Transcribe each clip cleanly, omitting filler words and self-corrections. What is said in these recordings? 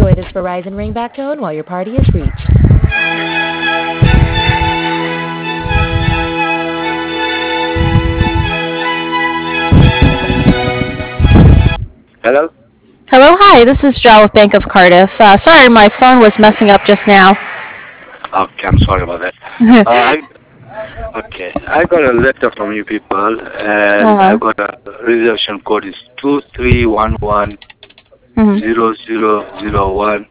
enjoy this Verizon ringback tone while your party is reached. Hello? Hello, hi. This is Joe with Bank of Cardiff. Sorry, my phone was messing up just now. Okay, I'm sorry about that. Okay, I got a letter from you people, and I Uh-huh. got a reservation code is 2311 Mhm. 0001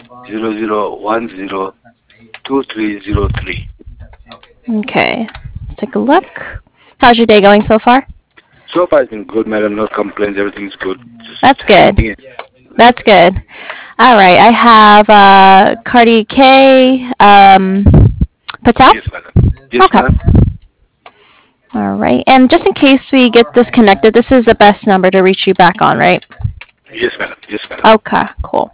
0010 2303. Okay, let's take a look. How's your day going so far? So far it's been good, madam. No complaints. Everything's good. Just That's good. hanging in. That's good. All right, I have Cardi K Patel. Yes, madam. Yes, Okay. madam. All right, and just in case we get disconnected, this is the best number to reach you back on, right? Yes, madam. Yes, madam. Okay, cool.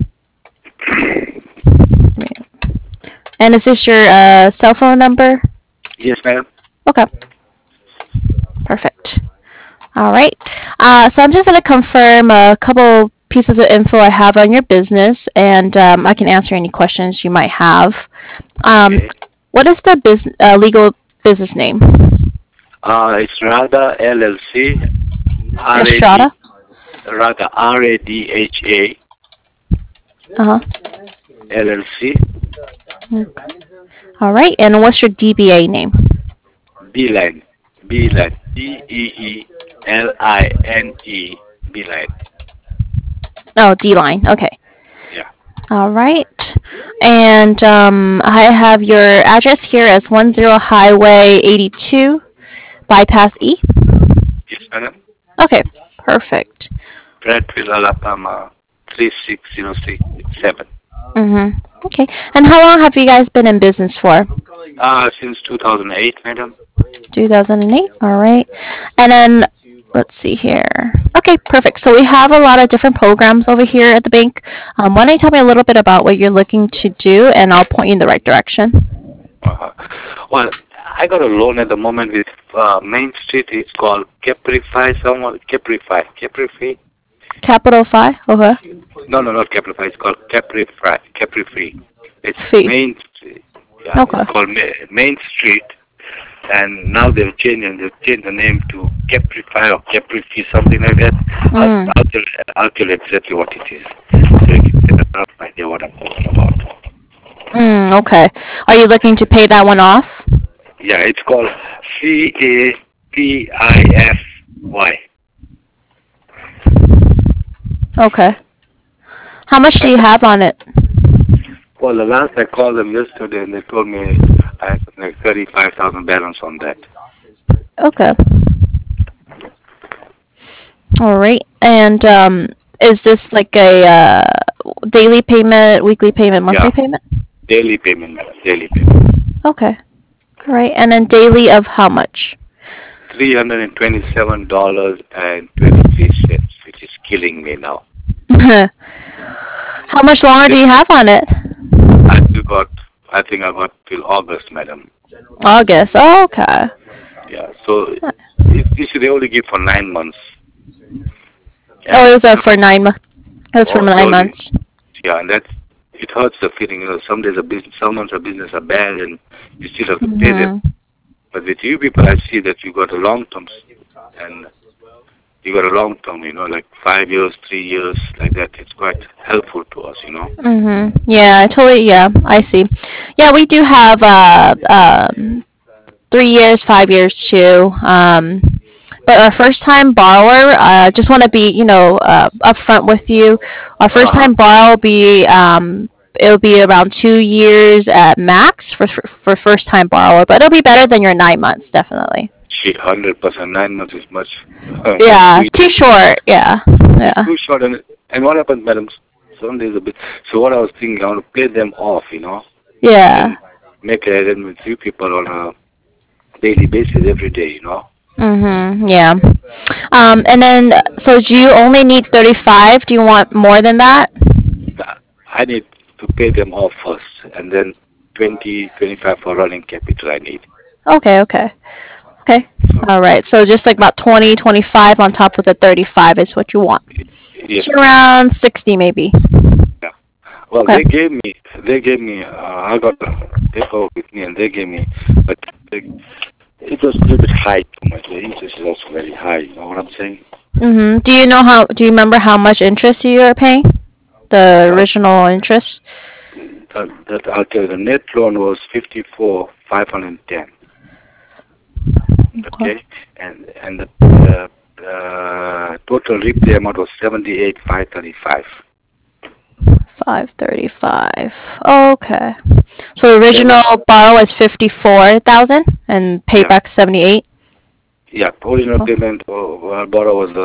And is this your cell phone number? Yes, madam. Okay, perfect. All right. So I'm just going to confirm a couple pieces of info I have on your business, and I can answer any questions you might have. Um, Okay. what is the legal business name? It's Radha LLC. RAD. Estrada. Radha RADHA Uh huh. LLC. All right. And what's your DBA name? Beeline. Beeline. Beeline. Beeline. Oh, D line. Okay. Yeah. All right. And I have your address here as 10 Highway 82, Bypass E. Yes, madam. Okay. Perfect. Prattville, Alabama, 36067. Mm-hmm. Okay. And how long have you guys been in business for? Since 2008, madam. 2008. All right. And then let's see here. Okay, perfect. So we have a lot of different programs over here at the bank. Why don't you tell me a little bit about what you're looking to do, and I'll point you in the right direction. Uh, well, I got a loan at the moment with Main Street. It's called Caprify. Someone Caprify. Caprify. Capital Phi. Okay. No, no, not Caprify. It's called Caprify. Caprify. It's Fee. Main Street. Yeah, it's Okay. called Main Street. And now they've changed the name to Caprify or Caprify, something like that. I'll, Mm. I'll, tell, I'll tell you exactly what it is. So you can get a rough idea what I'm talking about. Okay. Are you looking to pay that one off? Yeah, it's called CAPIFY. Okay. How much do you have on it? Well, the last I called them yesterday, and they told me I had like 35,000 balance on that. Okay. All right. And is this like a daily payment, weekly payment, monthly Yeah, payment? daily payment, madam, daily payment. Okay. All right. And then daily of how much? $327.23, which is killing me now. How much longer do you have on it? I still got, I think I got till August, madam. August. Oh, okay. Yeah, so you see, they only give for 9 months. Oh, it And was for 9 months. It was for they nine only, months. yeah, and that, it hurts the feeling, some days some months of business are bad and you still have to pay them. Hmm. But with you people, I see that you got a long term, and you got a long term, like 5 years, 3 years, like that. It's quite helpful to us. Yeah, I totally. Yeah, I see. Yeah, we do have 3 years, 5 years too. But our first time borrower, just want to be, upfront with you. Our first Uh-huh. time borrower will be, it'll be around 2 years at max for first time borrower, but it'll be better than your 9 months, definitely. 100%. 9 months is much, much Yeah, too, too short. Yeah, it's yeah. too short. And what happens, madam? Some days a bit. So what I was thinking, I want to pay them off, and Yeah. then make an arrangement with you people on a daily basis every day. Yeah. And then, so do you only need 35? Do you want more than that? I need to pay them off first, and then 20, 25 for running capital I need. Okay, okay. Okay. So, All right. So just like about 20, 25 on top of the 35 is what you want. yes, So madam. around 60 maybe. Yeah. Well, Okay. they gave me, I got paperwork with me and they gave me, but it was a little bit high too much. The interest is also very high, you know what I'm saying? Do you remember how much interest you are paying? The Well, original interest? I'll tell you, the net loan was 54,510. Okay. Okay, and the total repay amount was 78,535. 535. Okay. So the Then original borrow was 54,000 and yeah, payback 78. yeah, original Oh. payment borrow was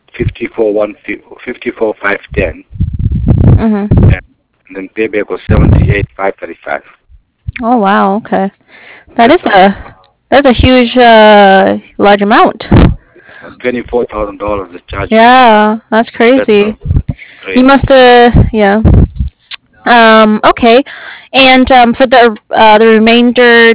54,510, Mhm. and then payback was 78,535. Oh wow. Okay. That That's is like a huge large amount. $24,000 they charge me now. Yeah, that's That's crazy. You crazy. must yeah. Okay. And for the remainder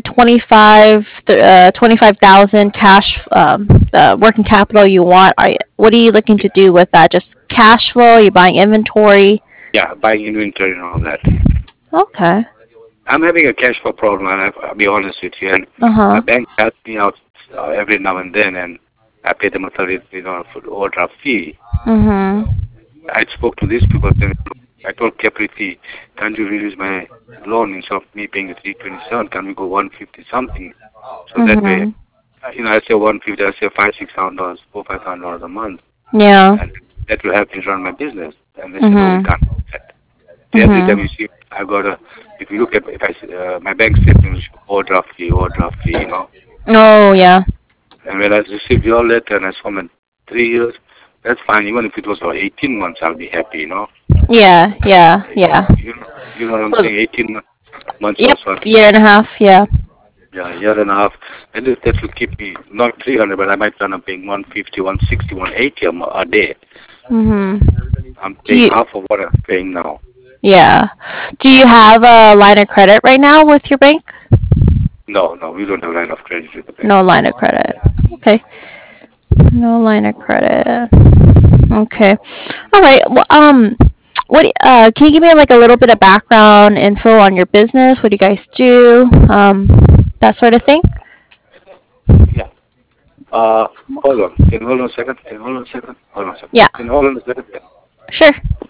25,000 cash working capital you want, what are you looking to do with that? Just cash flow? You buying inventory? Yeah, buying inventory and all that. Okay. I'm having a cash flow problem, and I'll be honest with you. And my Uh-huh. bank helps me out every now and then, and I pay them a $30 for the overdraft fee. Mhm. I spoke to these people, and I told Capriti, can't you reduce my loan instead of me paying the 327? Can we go 150 something? So that way, Mhm. I say 150, I say $5,000, $5,000 a month, Yeah. and that will help me run my business. And they said, no, we Mhm. can't do that. See, every time you Mhm. see, I got a. If you look at if I my bank statement, overdraft fee, you know. Oh yeah. And when I received your letter and I saw my 3 years, that's fine. Even if it was for 18 months, I'll be happy, you know. Yeah. Yeah. Yeah. You know what I'm So saying? 18 months yep, also, year and a half. Yeah. yeah, a year and a half. At least that will keep me not 300, but I might end up paying 150, 160, 180 a day. Mhm. I'm Do paying you? half of what I'm paying now. Yeah. Do you have a line of credit right now with your bank? No, no, we don't have line of credit with the bank. No line of credit. Okay. No line of credit. Okay. All right. Well, what can you give me like a little bit of background info on your business? What do you guys do? That sort of thing. Yeah. Hold on. Can you hold on a second? Can you hold on a second? Hold on a second. Yeah. Can you hold on a second? Yeah. Sure.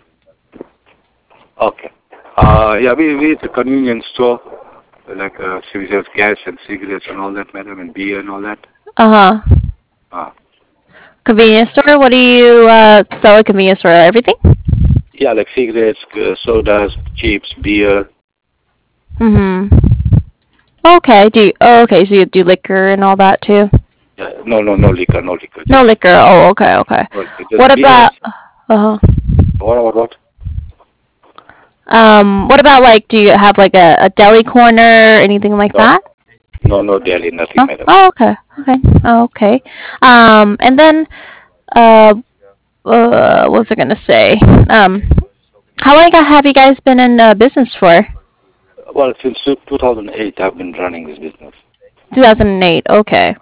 Okay. Yeah, we it's a convenience store, like so we sell gas and cigarettes and all that, madam, and beer and all that. Uh huh. Uh, Convenience store. What do you sell at convenience store? Everything. yeah, like cigarettes, sodas, chips, beer. Mhm. Okay. Okay. So you do liquor and all that too? No, no, no liquor, no liquor, No just liquor. Oh, okay. Okay. no liquor, just What beer. about? Uh huh. What? What about like, do you have like a deli corner, anything like No, that? no, no dairy, nothing, No? madam. Oh, okay. Okay. Oh, okay. And then, uh, what was I gonna say? How long have you guys been in business for? Well, since 2008, I've been running this business. 2008. Okay.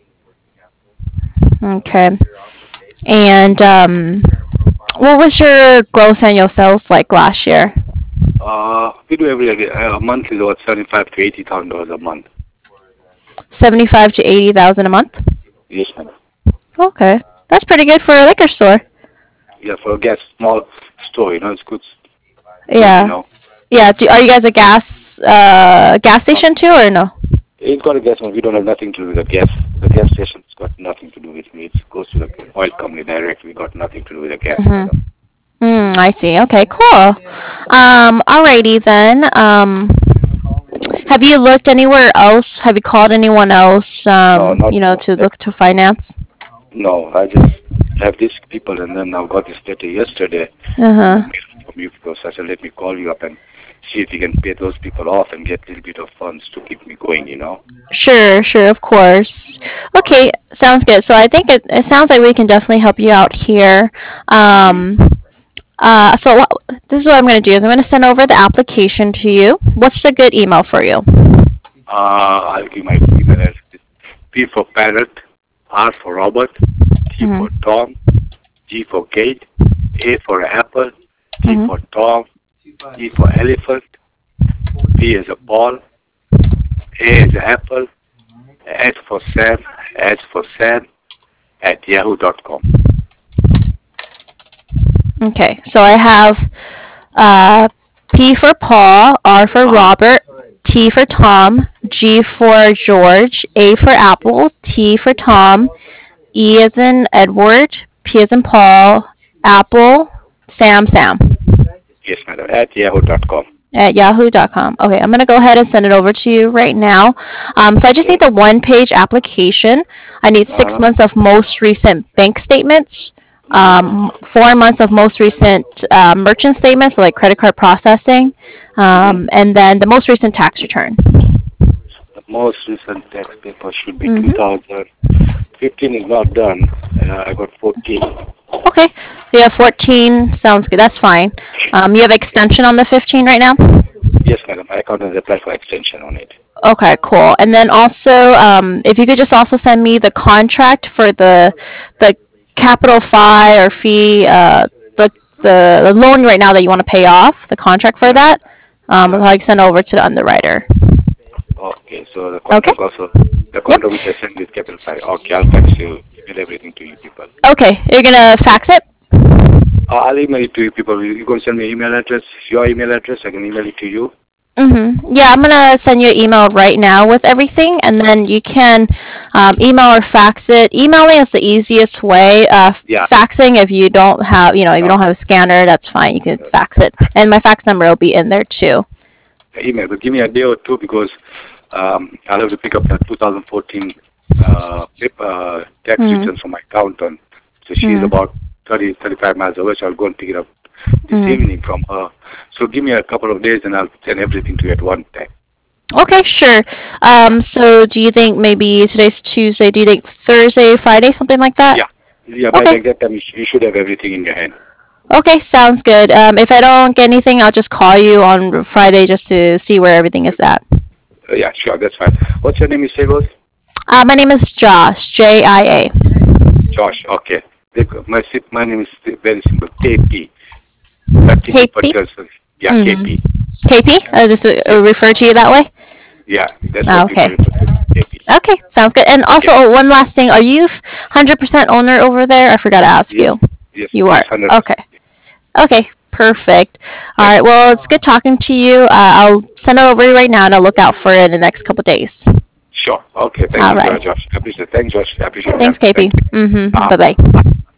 Okay. And what was your gross annual sales like last year? We do every monthly about 75 to 80,000 dollars a month. 75 to 80,000 a month. Yes, madam. Okay, that's pretty good for a liquor store. Yeah, for a gas small store, it's good, good, Yeah. Yeah. Are you guys a gas No, station too, or no? it's got a gas one. We don't have nothing to do with the gas. The gas station's got nothing to do with me. It goes to the oil company direct. We got nothing to do with the gas, Mhm. madam. I see. Okay, cool. Alrighty then. Have you looked anywhere else? Have you called anyone else? No, not To like look to finance. no. I just have these people, and then I got this letter yesterday, Uh and the huh. mail from you because I said let me call you up and see if you can pay those people off and get a little bit of funds to keep me going. Sure, sure, of course. Okay, sounds good. So I think it sounds like we can definitely help you out here. Mm-hmm. Um, this is what I'm going to do is I'm going to send over the application to you. What's a good email for you? I'll give my email address. P for parrot, R for Robert, T Mhm. for Tom, G for Kate, A for Apple, T Mhm. for Tom, E for elephant, P as a ball, A as a apple, S for Sam, at yahoo.com. Okay, so I have P for Paul, R for Robert, T for Tom, G for George, A for Apple, T for Tom, E as in Edward, P as in Paul, Apple, Sam. Yes, madam, at yahoo.com. At yahoo.com. Okay, I'm going to go ahead and send it over to you right now. So I just need the one-page application. I need 6 months of most recent bank statements, 4 months of most recent merchant statements, so like credit card processing, and then the most recent tax return. The most recent tax paper should be 2015 is not done. I got 14. Okay, so you have 14. Sounds good. That's fine. You have extension on the 15 right now? Yes, madam. My accountant applied for extension on it. Okay, cool. And then also, if you could just also send me the contract for the capital FI or fee, the loan right now that you want to pay off, the contract for that, I can send over to the underwriter. Okay, so the contract also, the contract which I sent with capital FI. Okay, I'll fax you, email everything to you people. Okay, you're gonna fax it? I'll email it to you people. You're going to send me email address, your email address, I can email it to you. Yeah, I'm gonna send you an email right now with everything, and then you can email or fax it. Emailing is the easiest way. Faxing, if you don't have, if you don't have a scanner, that's fine. You can fax it, and my fax number will be in there too. Email, but give me a day or two because I'll have to pick up the 2014 tax returns from my accountant. So she's about 35 miles away, so I'll go and pick it up this evening from her. So give me a couple of days and I'll send everything to you at one time. Okay, sure. So do you think maybe today's Tuesday, do you think Thursday, Friday, something like that? Yeah, by that time you should have everything in your hand. Okay, sounds good. If I don't get anything, I'll just call you on Friday just to see where everything is at. Yeah, sure, that's fine. What's your name, you say, boss? My name is Josh, J-I-A. Josh, okay. My name is very simple, KP. KP? Yeah, KP. KP? Just refer to you that way? Yeah, that's what okay. KP. Okay, sounds good. And also, one last thing. Are you 100% owner over there? I forgot to ask you. Yes, you are? 100%. Okay. Okay, perfect. All right, well, it's good talking to you. I'll send it over right now, and I'll look out for it in the next couple days. Sure. Okay, thank you, Josh. I appreciate it. Thanks, Josh. I appreciate it. Thanks, KP. Bye-bye.